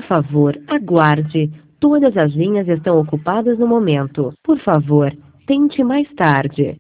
favor, aguarde. Todas as linhas estão ocupadas no momento. Por favor, tente mais tarde.